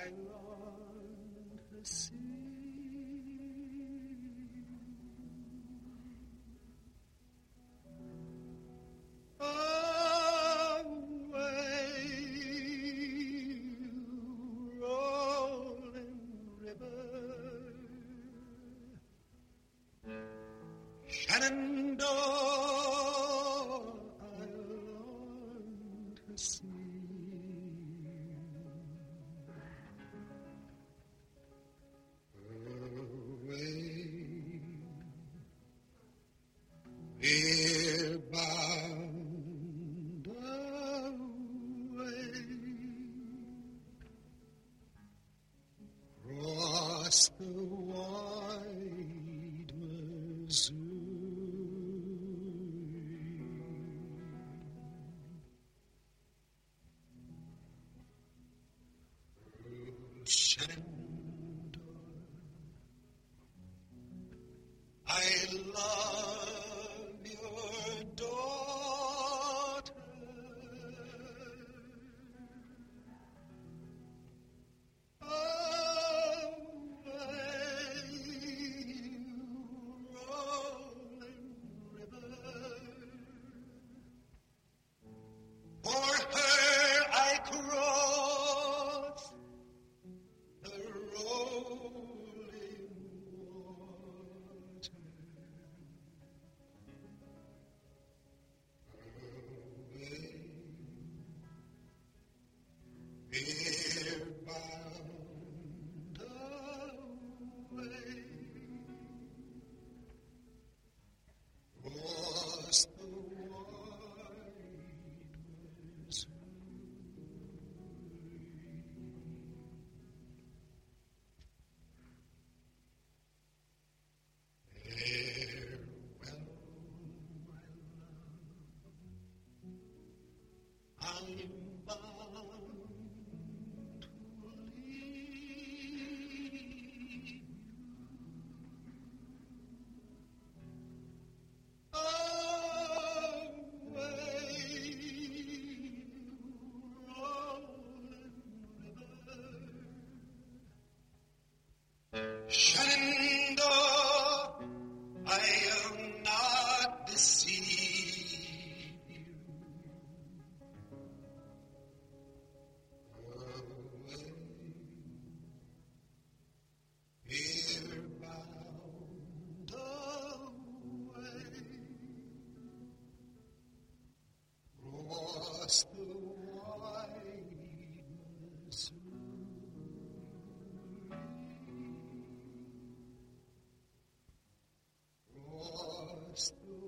I long to see a wave rolling river, Shenandoah, I long to see. We're bound away across the wide Missouri. Shenandoah, I love your daughter. Away, rolling river. For her I cross the rolling water. We're bound away across the wide Missouri. Farewell, my love, I'm bound to leave you. Away, rolling river. Shenandoah, I am not deceive you. Away, we're bound away across the wide Missouri. Across the